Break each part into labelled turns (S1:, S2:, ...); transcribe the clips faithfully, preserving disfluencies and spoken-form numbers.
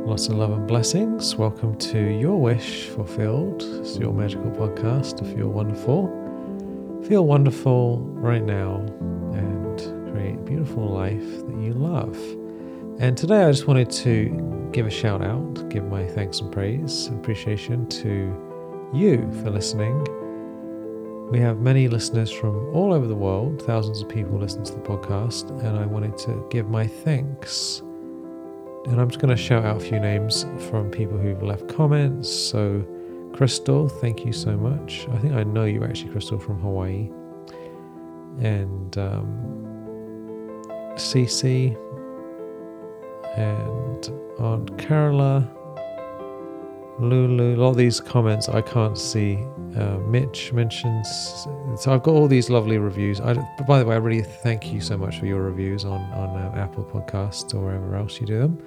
S1: Lots of love and blessings. Welcome to Your Wish Fulfilled. It's your magical podcast to feel wonderful. Feel wonderful right now and create a beautiful life that you love. And today I just wanted to give a shout out, give my thanks and praise and appreciation to you for listening. We have many listeners from all over the world, thousands of people listen to the podcast, and I wanted to give my thanks. And I'm just going to shout out a few names from people who've left comments. So, Crystal, thank you so much. I think I know you actually, Crystal, from Hawaii. And um, Cece and Aunt Carola, Lulu. A lot of these comments I can't see. Uh, Mitch mentions. So I've got all these lovely reviews. I, by the way, I really thank you so much for your reviews on, on uh, Apple Podcasts or wherever else you do them.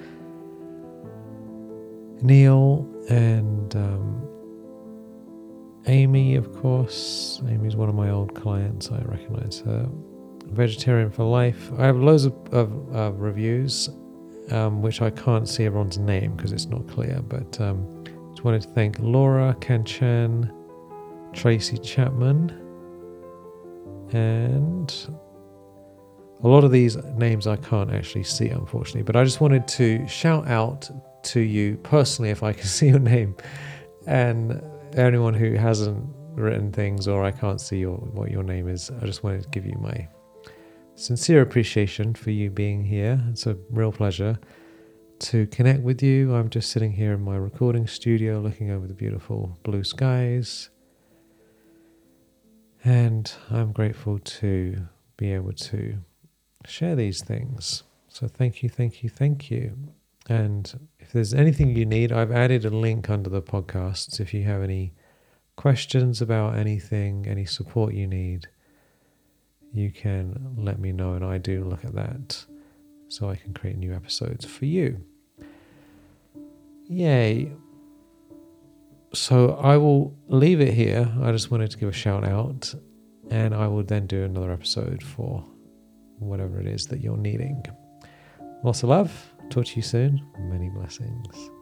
S1: Neil and um, Amy, of course. Amy's one of my old clients. I recognize her. Vegetarian for Life. I have loads of, of, of reviews, um, which I can't see everyone's name because it's not clear. But um, just wanted to thank Laura Kanchan, Tracy Chapman, and a lot of these names I can't actually see, unfortunately. But I just wanted to shout out to you personally if I can see your name, and anyone who hasn't written things or I can't see your, what your name is. I just wanted to give you my sincere appreciation for you being here. It's a real pleasure to connect with you. I'm just sitting here in my recording studio looking over the beautiful blue skies, and I'm grateful to be able to share these things. So thank you, thank you, thank you. And if there's anything you need, I've added a link under the podcasts. If you have any questions about anything, any support you need, you can let me know, and I do look at that so I can create new episodes for you. Yay. So I will leave it here. I just wanted to give a shout out, and I will then do another episode for whatever it is that you're needing. Lots of love. Talk to you soon. Many blessings.